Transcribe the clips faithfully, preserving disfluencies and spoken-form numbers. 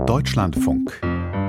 Deutschlandfunk.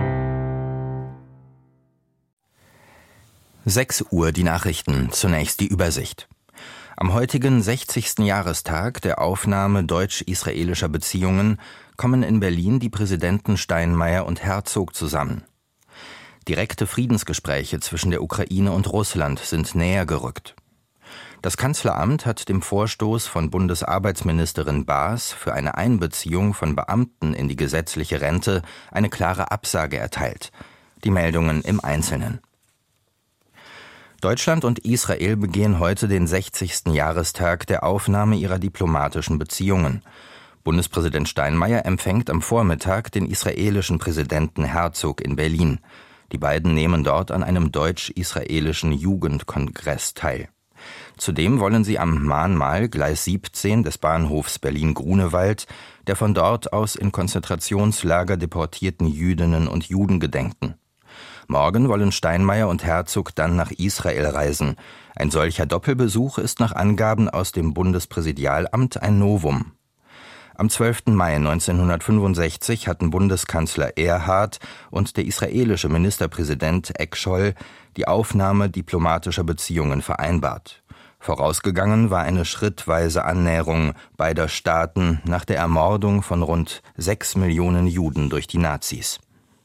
sechs Uhr die Nachrichten, zunächst die Übersicht. Am heutigen sechzigsten Jahrestag der Aufnahme deutsch-israelischer Beziehungen kommen in Berlin die Präsidenten Steinmeier und Herzog zusammen. Direkte Friedensgespräche zwischen der Ukraine und Russland sind näher gerückt. Das Kanzleramt hat dem Vorstoß von Bundesarbeitsministerin Baas für eine Einbeziehung von Beamten in die gesetzliche Rente eine klare Absage erteilt. Die Meldungen im Einzelnen. Deutschland und Israel begehen heute den sechzigsten Jahrestag der Aufnahme ihrer diplomatischen Beziehungen. Bundespräsident Steinmeier empfängt am Vormittag den israelischen Präsidenten Herzog in Berlin. Die beiden nehmen dort an einem deutsch-israelischen Jugendkongress teil. Zudem wollen sie am Mahnmal Gleis siebzehn des Bahnhofs Berlin-Grunewald der von dort aus in Konzentrationslager deportierten Jüdinnen und Juden gedenken. Morgen wollen Steinmeier und Herzog dann nach Israel reisen. Ein solcher Doppelbesuch ist nach Angaben aus dem Bundespräsidialamt ein Novum. Am zwölften Mai neunzehnhundertfünfundsechzig hatten Bundeskanzler Erhard und der israelische Ministerpräsident Eckschol die Aufnahme diplomatischer Beziehungen vereinbart. Vorausgegangen war eine schrittweise Annäherung beider Staaten nach der Ermordung von rund sechs Millionen Juden durch die Nazis.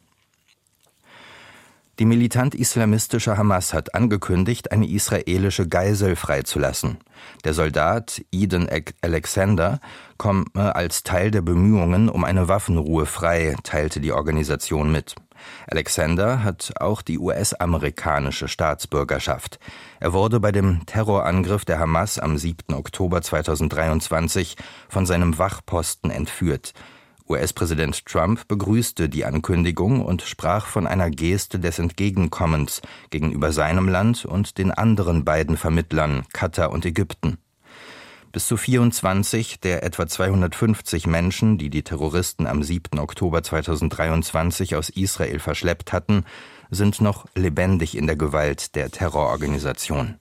Die militant-islamistische Hamas hat angekündigt, eine israelische Geisel freizulassen. Der Soldat Eden Alexander komme als Teil der Bemühungen um eine Waffenruhe frei, teilte die Organisation mit. Alexander hat auch die U S-amerikanische Staatsbürgerschaft. Er wurde bei dem Terrorangriff der Hamas am siebten Oktober zweitausenddreiundzwanzig von seinem Wachposten entführt. U S-Präsident Trump begrüßte die Ankündigung und sprach von einer Geste des Entgegenkommens gegenüber seinem Land und den anderen beiden Vermittlern, Katar und Ägypten. Bis zu vierundzwanzig der etwa zweihundertfünfzig Menschen, die die Terroristen am siebten Oktober zweitausenddreiundzwanzig aus Israel verschleppt hatten, sind noch lebendig in der Gewalt der Terrororganisation.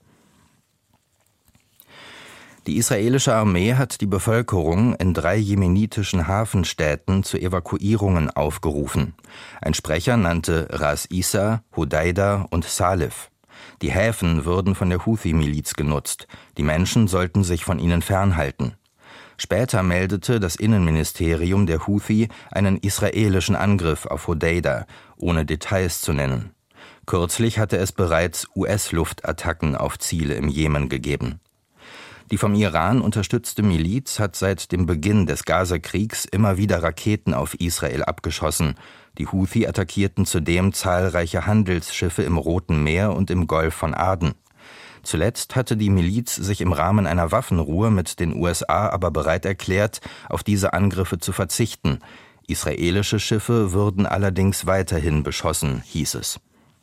Die israelische Armee hat die Bevölkerung in drei jemenitischen Hafenstädten zu Evakuierungen aufgerufen. Ein Sprecher nannte Ras Isa, Hodeida und Salif. Die Häfen würden von der Houthi-Miliz genutzt. Die Menschen sollten sich von ihnen fernhalten. Später meldete das Innenministerium der Houthi einen israelischen Angriff auf Hodeida, ohne Details zu nennen. Kürzlich hatte es bereits U S-Luftattacken auf Ziele im Jemen gegeben. Die vom Iran unterstützte Miliz hat seit dem Beginn des Gaza-Kriegs immer wieder Raketen auf Israel abgeschossen. Die Houthi attackierten zudem zahlreiche Handelsschiffe im Roten Meer und im Golf von Aden. Zuletzt hatte die Miliz sich im Rahmen einer Waffenruhe mit den U S A aber bereit erklärt, auf diese Angriffe zu verzichten. Israelische Schiffe würden allerdings weiterhin beschossen, hieß es.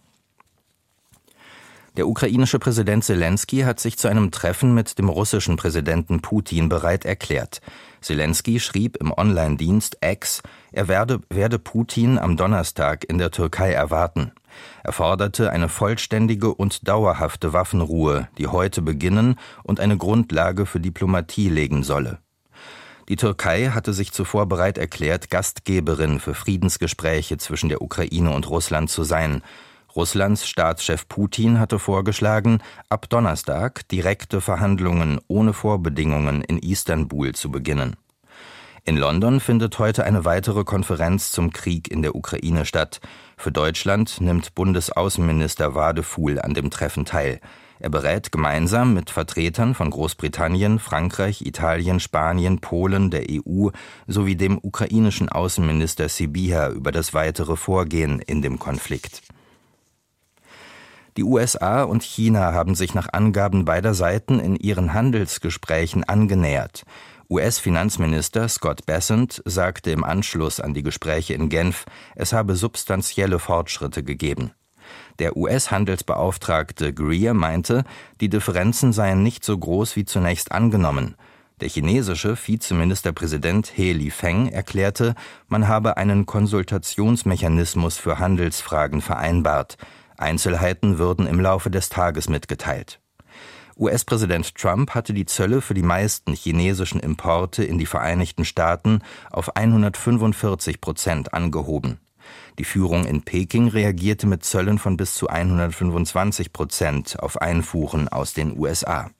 Der ukrainische Präsident Selenskyj hat sich zu einem Treffen mit dem russischen Präsidenten Putin bereit erklärt. Selenskyj schrieb im Online-Dienst X, er werde, werde Putin am Donnerstag in der Türkei erwarten. Er forderte eine vollständige und dauerhafte Waffenruhe, die heute beginnen und eine Grundlage für Diplomatie legen solle. Die Türkei hatte sich zuvor bereit erklärt, Gastgeberin für Friedensgespräche zwischen der Ukraine und Russland zu sein. Russlands Staatschef Putin hatte vorgeschlagen, ab Donnerstag direkte Verhandlungen ohne Vorbedingungen in Istanbul zu beginnen. In London findet heute eine weitere Konferenz zum Krieg in der Ukraine statt. Für Deutschland nimmt Bundesaußenminister Wadefuhl an dem Treffen teil. Er berät gemeinsam mit Vertretern von Großbritannien, Frankreich, Italien, Spanien, Polen, der E U sowie dem ukrainischen Außenminister Sybiha über das weitere Vorgehen in dem Konflikt. Die U S A und China haben sich nach Angaben beider Seiten in ihren Handelsgesprächen angenähert. U S-Finanzminister Scott Bessent sagte im Anschluss an die Gespräche in Genf, es habe substanzielle Fortschritte gegeben. Der U S-Handelsbeauftragte Greer meinte, die Differenzen seien nicht so groß wie zunächst angenommen. Der chinesische Vizeministerpräsident He Lifeng erklärte, man habe einen Konsultationsmechanismus für Handelsfragen vereinbart. Einzelheiten würden im Laufe des Tages mitgeteilt. U S-Präsident Trump hatte die Zölle für die meisten chinesischen Importe in die Vereinigten Staaten auf hundertfünfundvierzig Prozent angehoben. Die Führung in Peking reagierte mit Zöllen von bis zu hundertfünfundzwanzig Prozent auf Einfuhren aus den U S A.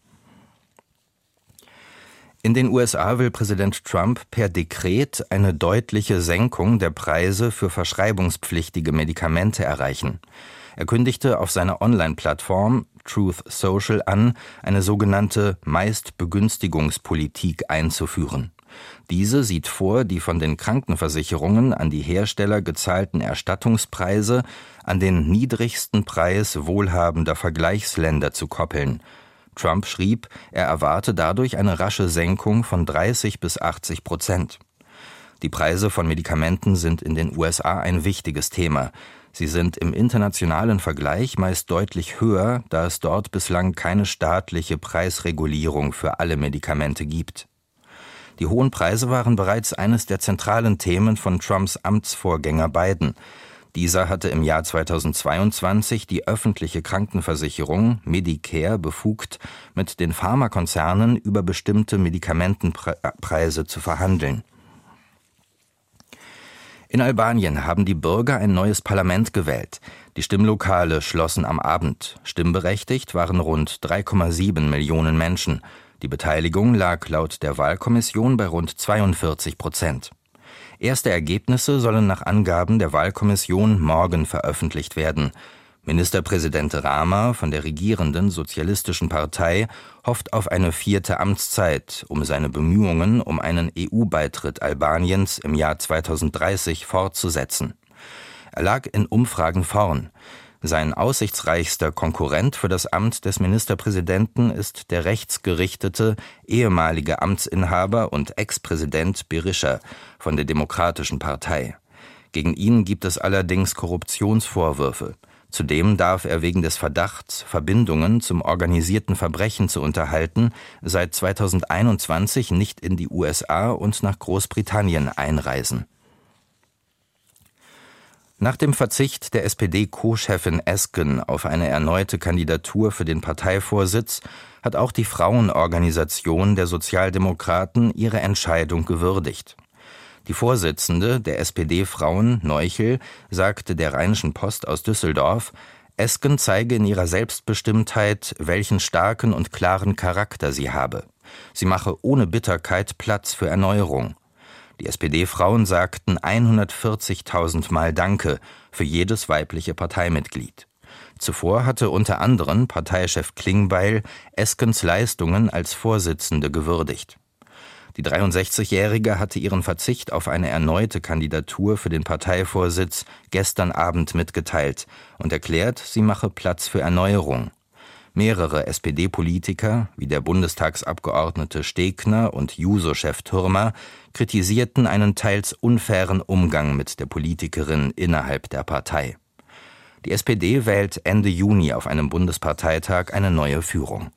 In den U S A will Präsident Trump per Dekret eine deutliche Senkung der Preise für verschreibungspflichtige Medikamente erreichen. Er kündigte auf seiner Online-Plattform Truth Social an, eine sogenannte Meistbegünstigungspolitik einzuführen. Diese sieht vor, die von den Krankenversicherungen an die Hersteller gezahlten Erstattungspreise an den niedrigsten Preis wohlhabender Vergleichsländer zu koppeln. Trump schrieb, er erwarte dadurch eine rasche Senkung von dreißig bis achtzig Prozent. Die Preise von Medikamenten sind in den U S A ein wichtiges Thema. Sie sind im internationalen Vergleich meist deutlich höher, da es dort bislang keine staatliche Preisregulierung für alle Medikamente gibt. Die hohen Preise waren bereits eines der zentralen Themen von Trumps Amtsvorgänger Biden. Dieser hatte im Jahr zweitausendzweiundzwanzig die öffentliche Krankenversicherung Medicare befugt, mit den Pharmakonzernen über bestimmte Medikamentenpreise zu verhandeln. In Albanien haben die Bürger ein neues Parlament gewählt. Die Stimmlokale schlossen am Abend. Stimmberechtigt waren rund drei Komma sieben Millionen Menschen. Die Beteiligung lag laut der Wahlkommission bei rund zweiundvierzig Prozent. Erste Ergebnisse sollen nach Angaben der Wahlkommission morgen veröffentlicht werden. Ministerpräsident Rama von der regierenden Sozialistischen Partei hofft auf eine vierte Amtszeit, um seine Bemühungen um einen E U-Beitritt Albaniens im Jahr zweitausenddreißig fortzusetzen. Er lag in Umfragen vorn. Sein aussichtsreichster Konkurrent für das Amt des Ministerpräsidenten ist der rechtsgerichtete, ehemalige Amtsinhaber und Ex-Präsident Berisha von der Demokratischen Partei. Gegen ihn gibt es allerdings Korruptionsvorwürfe. Zudem darf er wegen des Verdachts, Verbindungen zum organisierten Verbrechen zu unterhalten, seit zweitausendeinundzwanzig nicht in die U S A und nach Großbritannien einreisen. Nach dem Verzicht der S P D-Co-Chefin Esken auf eine erneute Kandidatur für den Parteivorsitz hat auch die Frauenorganisation der Sozialdemokraten ihre Entscheidung gewürdigt. Die Vorsitzende der S P D-Frauen, Neuchel, sagte der Rheinischen Post aus Düsseldorf, Esken zeige in ihrer Selbstbestimmtheit, welchen starken und klaren Charakter sie habe. Sie mache ohne Bitterkeit Platz für Erneuerung. Die S P D-Frauen sagten hundertvierzigtausend Mal Danke für jedes weibliche Parteimitglied. Zuvor hatte unter anderem Parteichef Klingbeil Eskens Leistungen als Vorsitzende gewürdigt. Die dreiundsechzigjährige hatte ihren Verzicht auf eine erneute Kandidatur für den Parteivorsitz gestern Abend mitgeteilt und erklärt, sie mache Platz für Erneuerung. Mehrere S P D-Politiker, wie der Bundestagsabgeordnete Stegner und Juso-Chef Thürmer, kritisierten einen teils unfairen Umgang mit der Politikerin innerhalb der Partei. Die S P D wählt Ende Juni auf einem Bundesparteitag eine neue Führung.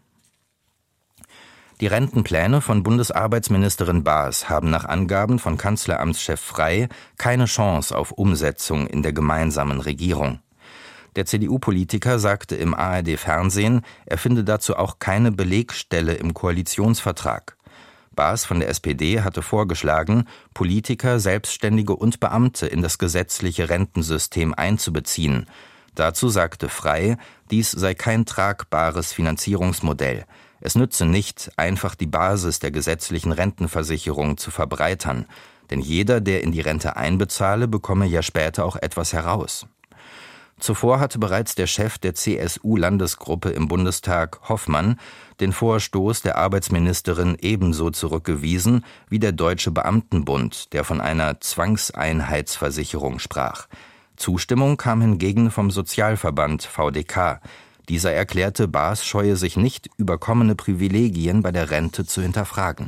Die Rentenpläne von Bundesarbeitsministerin Baas haben nach Angaben von Kanzleramtschef Frey keine Chance auf Umsetzung in der gemeinsamen Regierung. Der C D U-Politiker sagte im A R D-Fernsehen, er finde dazu auch keine Belegstelle im Koalitionsvertrag. Baas von der S P D hatte vorgeschlagen, Politiker, Selbstständige und Beamte in das gesetzliche Rentensystem einzubeziehen. Dazu sagte Frey, dies sei kein tragbares Finanzierungsmodell. Es nütze nicht, einfach die Basis der gesetzlichen Rentenversicherung zu verbreitern, denn jeder, der in die Rente einbezahle, bekomme ja später auch etwas heraus. Zuvor hatte bereits der Chef der C S U-Landesgruppe im Bundestag, Hoffmann, den Vorstoß der Arbeitsministerin ebenso zurückgewiesen wie der Deutsche Beamtenbund, der von einer Zwangseinheitsversicherung sprach. Zustimmung kam hingegen vom Sozialverband V D K. Dieser erklärte, Baas scheue sich nicht, überkommene Privilegien bei der Rente zu hinterfragen.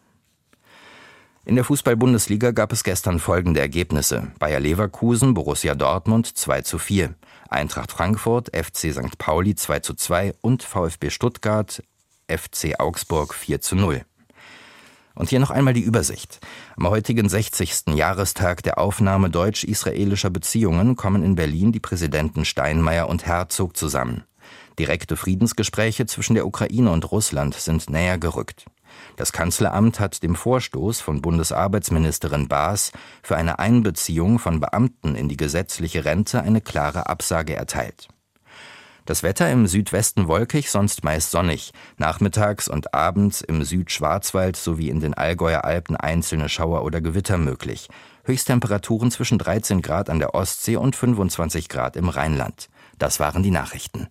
In der Fußball-Bundesliga gab es gestern folgende Ergebnisse: Bayer Leverkusen, Borussia Dortmund zwei zu vier, Eintracht Frankfurt, F C Sankt Pauli zwei zu zwei und VfB Stuttgart, F C Augsburg vier zu null. Und hier noch einmal die Übersicht. Am heutigen sechzigsten Jahrestag der Aufnahme deutsch-israelischer Beziehungen kommen in Berlin die Präsidenten Steinmeier und Herzog zusammen. Direkte Friedensgespräche zwischen der Ukraine und Russland sind näher gerückt. Das Kanzleramt hat dem Vorstoß von Bundesarbeitsministerin Baas für eine Einbeziehung von Beamten in die gesetzliche Rente eine klare Absage erteilt. Das Wetter im Südwesten wolkig, sonst meist sonnig. Nachmittags und abends im Südschwarzwald sowie in den Allgäuer Alpen einzelne Schauer oder Gewitter möglich. Höchsttemperaturen zwischen dreizehn Grad an der Ostsee und fünfundzwanzig Grad im Rheinland. Das waren die Nachrichten.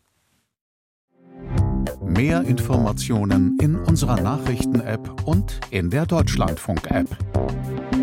Mehr Informationen in unserer Nachrichten-App und in der Deutschlandfunk-App.